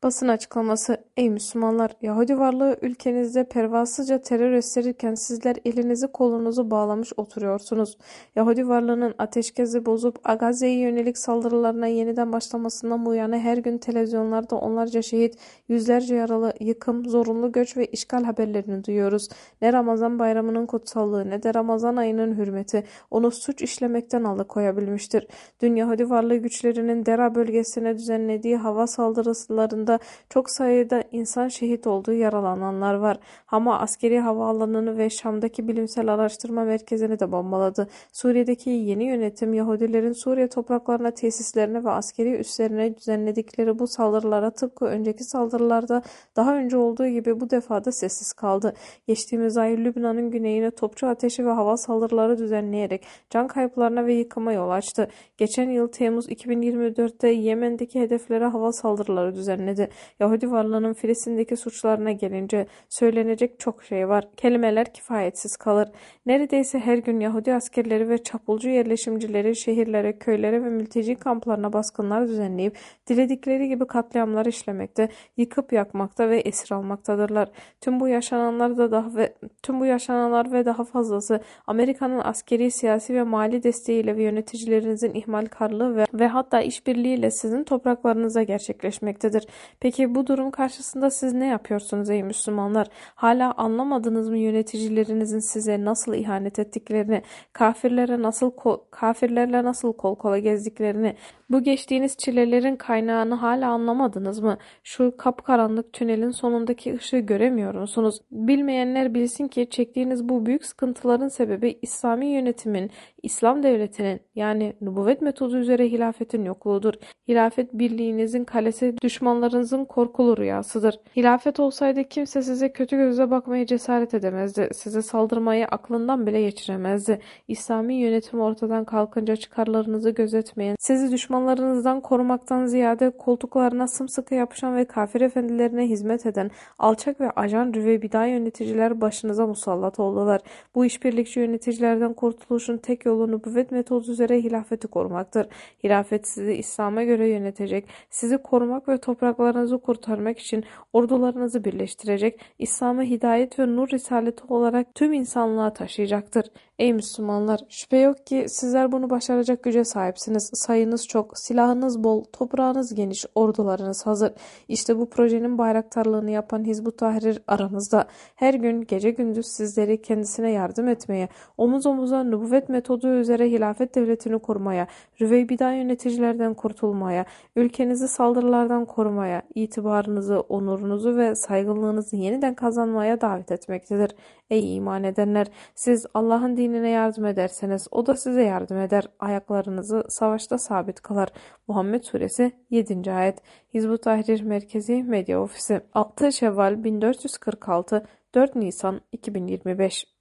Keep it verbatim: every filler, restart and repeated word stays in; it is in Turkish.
Basın açıklaması: Ey Müslümanlar! Yahudi varlığı ülkenizde pervasızca terör estirirken sizler elinizi kolunuzu bağlamış oturuyorsunuz. Yahudi varlığının ateşkesi bozup Gazze'ye yönelik saldırılarına yeniden başlamasından bu yana her gün televizyonlarda onlarca şehit, yüzlerce yaralı, yıkım, zorunlu göç ve işgal haberlerini duyuyoruz. Ne Ramazan bayramının kutsallığı ne de Ramazan ayının hürmeti onu suç işlemekten alıkoyabilmiştir. Dün Yahudi varlığı güçlerinin Dera bölgesine düzenlediği hava saldırılarında çok sayıda insan şehit olduğu, yaralananlar var. Hama askeri havaalanını ve Şam'daki bilimsel araştırma merkezini de bombaladı. Suriye'deki yeni yönetim Yahudilerin Suriye topraklarına, tesislerine ve askeri üslerine düzenledikleri bu saldırılara tıpkı önceki saldırılarda daha önce olduğu gibi bu defa da sessiz kaldı. Geçtiğimiz ay Lübnan'ın güneyine topçu ateşi ve hava saldırıları düzenleyerek can kayıplarına ve yıkıma yol açtı. Geçen yıl Temmuz iki bin yirmi dörtte Yemen'deki hedeflere hava saldırıları düzenledi. Yahudi varlığının Filistin'deki suçlarına gelince söylenecek çok şey var. Kelimeler kifayetsiz kalır. Neredeyse her gün Yahudi askerleri ve çapulcu yerleşimcileri şehirlere, köylere ve mülteci kamplarına baskınlar düzenleyip diledikleri gibi katliamlar işlemekte, yıkıp yakmakta ve esir almaktadırlar. Tüm bu yaşananlar da daha ve tüm bu yaşananlar ve daha fazlası Amerika'nın askeri, siyasi ve mali desteğiyle ve yöneticilerinizin ihmalkarlığı ve, ve hatta işbirliğiyle sizin topraklarınıza gerçekleşmektedir. Peki bu durum karşısında siz ne yapıyorsunuz ey Müslümanlar? Hala anlamadınız mı yöneticilerinizin size nasıl ihanet ettiklerini, kafirlere nasıl kafirlerle nasıl kol kola gezdiklerini, bu geçtiğiniz çilelerin kaynağını hala anlamadınız mı? Şu kapkaranlık tünelin sonundaki ışığı göremiyor musunuz? Bilmeyenler bilsin ki çektiğiniz bu büyük sıkıntıların sebebi İslami yönetimin, İslam devletinin yani nübüvvet metodu üzere hilafetin yokluğudur. Hilafet birliğinizin kalesi, düşmanlarınızın korkulu rüyasıdır. Hilafet olsaydı kimse size kötü gözle bakmaya cesaret edemezdi. Size saldırmayı aklından bile geçiremezdi. İslami yönetim ortadan kalkınca çıkarlarınızı gözetmeyen, sizi düşmanlarınızdan korumaktan ziyade koltuklarına sımsıkı yapışan ve kafir efendilerine hizmet eden alçak ve ajan rüvebida yöneticiler başınıza musallat oldular. Bu işbirlikçi yöneticilerden kurtuluşun tek yolu nübüvvet metodu üzere hilafeti korumaktır. Hilafet sizi İslam'a göre yönetecek, sizi korumak ve topraklarınızı kurtarmak için ordularınızı birleştirecek, İslam'ı hidayet ve nur risaleti olarak tüm insanlığa taşıyacaktır. Ey Müslümanlar! Şüphe yok ki sizler bunu başaracak güce sahipsiniz. Sayınız çok, silahınız bol, toprağınız geniş, ordularınız hazır. İşte bu projenin bayraktarlığını yapan Hizb-ut Tahrir aranızda. Her gün gece gündüz sizleri kendisine yardım etmeye, omuz omuza nübüvvet metodu üzere hilafet devletini kurmaya, rüveybida yöneticilerden kurtulmaya, ülkenizi saldırılardan korumaya, itibarınızı, onurunuzu ve saygınlığınızı yeniden kazanmaya davet etmektedir. Ey iman edenler! Siz Allah'ın dinine yardım ederseniz o da size yardım eder. Ayaklarınızı savaşta sabit kılar. Muhammed Suresi yedinci ayet. Hizb-ut Tahrir Merkezi Medya Ofisi altı Şevval bin dört yüz kırk altı dört Nisan iki bin yirmi beş